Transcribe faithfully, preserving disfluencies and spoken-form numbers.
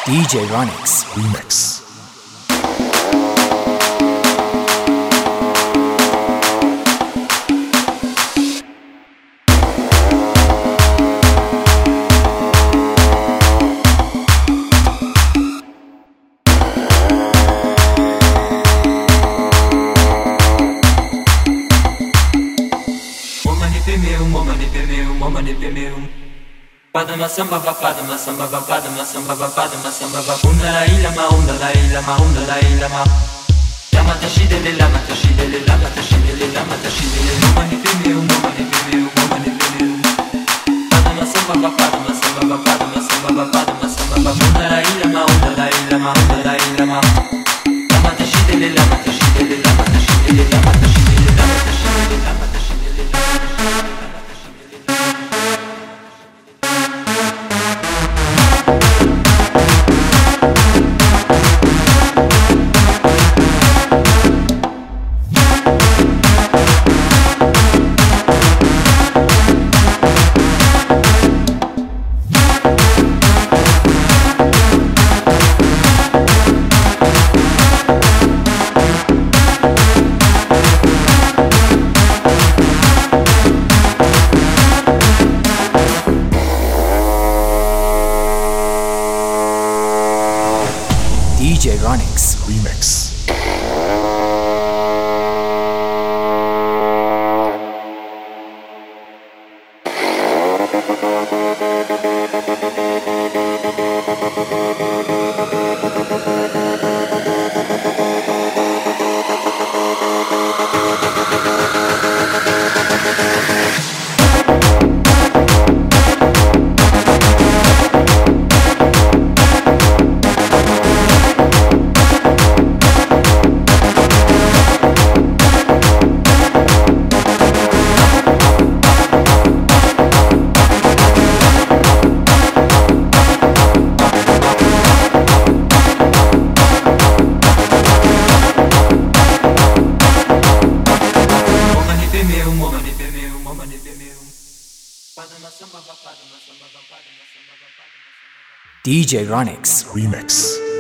D J Ronix Remix. Padma samba va padma samba va padma samba va padma samba va unda la ila ma unda la ila ma unda la ila ma lama tashide le lama tashide le lama tashide le lama tashide le mama ni peme um mama ni peme um mama ni peme um padma samba va padma samba va padma samba va padma samba va unda la ila ma unda la ila ma unda la ila ma lama tashide le lama tashide le lama tashide le lama tashide le lama tashide le lama tashide le lama D J Ronix Remix. D J Ronix Remix.